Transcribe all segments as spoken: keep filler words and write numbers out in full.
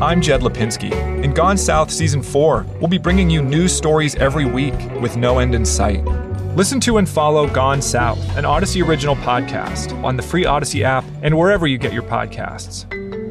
I'm Jed Lipinski. In Gone South Season four, we'll be bringing you news stories every week with no end in sight. Listen to and follow Gone South, an Odyssey original podcast, on the free Odyssey app and wherever you get your podcasts.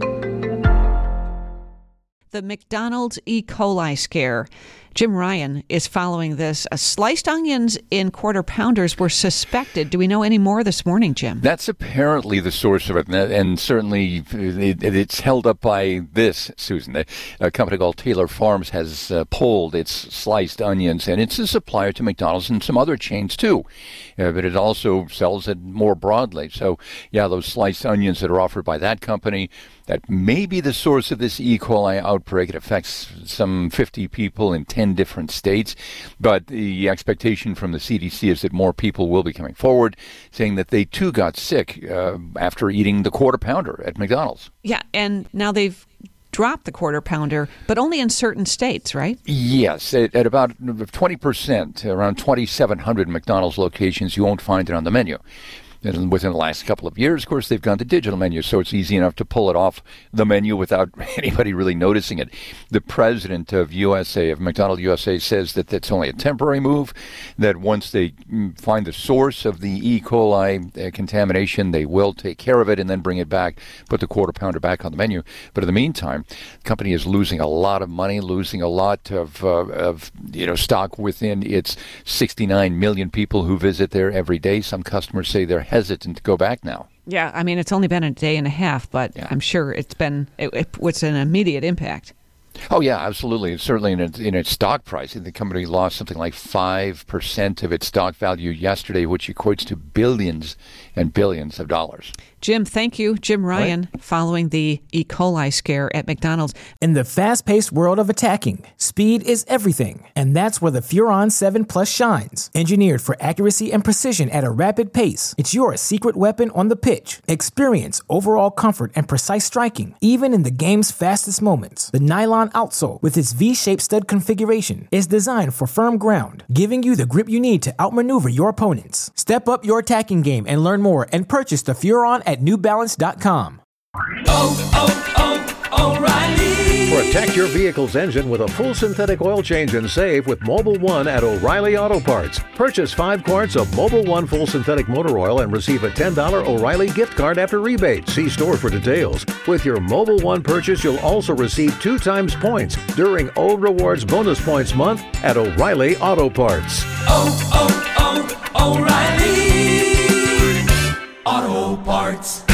The McDonald's E. coli scare. Jim Ryan is following this. Uh, sliced onions in quarter pounders were suspected. Do we know any more this morning, Jim? That's apparently the source of it, and certainly it, it's held up by this, Susan. A company called Taylor Farms has uh, pulled its sliced onions, and it's a supplier to McDonald's and some other chains too. Uh, but it also sells it more broadly. So, yeah, those sliced onions that are offered by that company, that may be the source of this E. coli outbreak. It affects some fifty people in ten different states. But the expectation from the C D C is that more people will be coming forward, saying that they too got sick uh, after eating the quarter pounder at McDonald's. Yeah, and now they've dropped the quarter pounder, but only in certain states, right? Yes, at, at about twenty percent, around twenty-seven hundred McDonald's locations, you won't find it on the menu. And within the last couple of years, of course, they've gone to digital menus, so it's easy enough to pull it off the menu without anybody really noticing it. The president of U S A, of McDonald's U S A, says that that's only a temporary move, that once they find the source of the E. coli uh, contamination, they will take care of it and then bring it back, put the quarter pounder back on the menu. But in the meantime, the company is losing a lot of money, losing a lot of, uh, of you know, stock within its sixty-nine million people who visit there every day. Some customers say they're hesitant to go back now. Yeah, I mean, it's only been a day and a half, but yeah. I'm sure it's been, it, it, it's an immediate impact. Oh, yeah, absolutely. Certainly in its, in its stock price. The company lost something like five percent of its stock value yesterday, which equates to billions and billions of dollars. Jim, thank you. Jim Ryan, right. Following the E. coli scare at McDonald's. In the fast-paced world of attacking, speed is everything, and that's where the Furon seven Plus shines. Engineered for accuracy and precision at a rapid pace, it's your secret weapon on the pitch. Experience overall comfort and precise striking, even in the game's fastest moments. The nylon outsole, with its V-shaped stud configuration, is designed for firm ground, giving you the grip you need to outmaneuver your opponents. Step up your attacking game and learn more and purchase the Furon at New Balance dot com. Oh, oh, oh, O'Reilly! Protect your vehicle's engine with a full synthetic oil change and save with Mobil one at O'Reilly Auto Parts. Purchase five quarts of Mobil one full synthetic motor oil and receive a ten dollars O'Reilly gift card after rebate. See store for details. With your Mobil one purchase, you'll also receive two times points during O Rewards Bonus Points Month at O'Reilly Auto Parts. Oh, oh, oh, O'Reilly Auto Parts.